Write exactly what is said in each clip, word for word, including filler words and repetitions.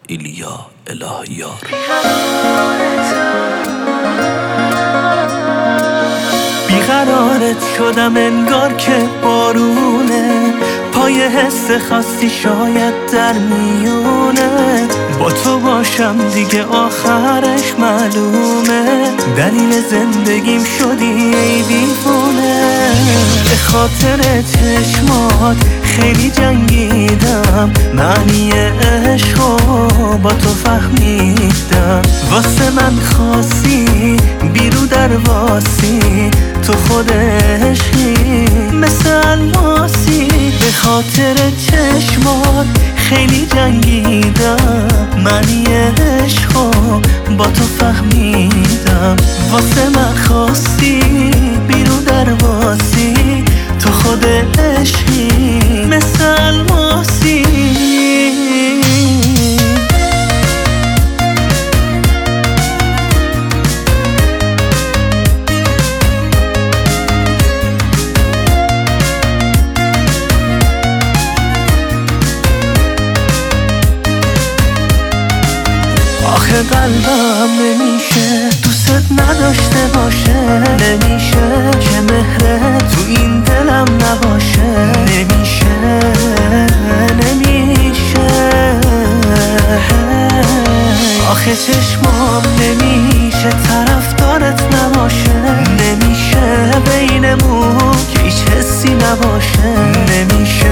ایلیا الهیار. بیقرارت شدم انگار که بارونه، پای حس خاصی شاید در میونه. با تو باشم دیگه آخرش معلومه، دلیل زندگیم شدی ای دیوونه. به خاطر چشمات خیلی جنگیدم، معنی عشقو با تو فهمیدم. واسه من خاصی بیرو در واسی، تو خود عشقی مثل الماسی. به خاطر چشمات خیلی جنگیدم، معنی عشقو با تو فهمیدم. واسه من خاصی بیرو در واسی، تو خود عشقی مثل الماسی. آخه قلبم نمیشه دوست نداشته باشه، نمیشه که مهرت تو این دلم نباشه، نمیشه نمیشه. آخه چشمام نمیشه طرفدارت نباشه، نمیشه بینمون که هیچ حسی نباشه، نمیشه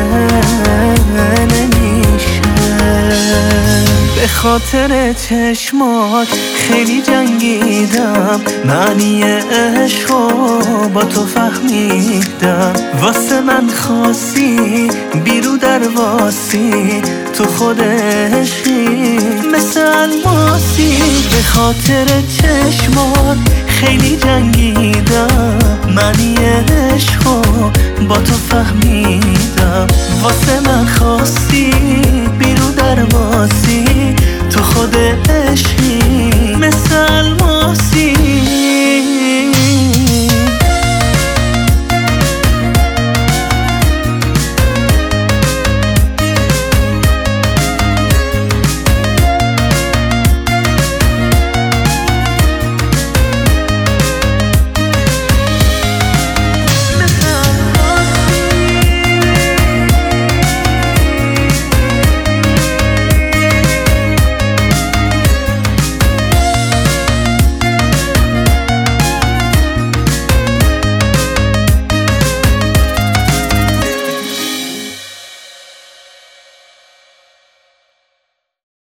نمیشه. به خاطر چشمات خیلی جنگیدم، معنی عشقو با تو فهمیدم. واسه من خاصی بیرو در واسی، تو خود عشقی مثل الماسی. به خاطر چشمات خیلی جنگیدم، معنی عشقو با تو فهمیدم. واسه من خاصی بیرو در واسی، تو خود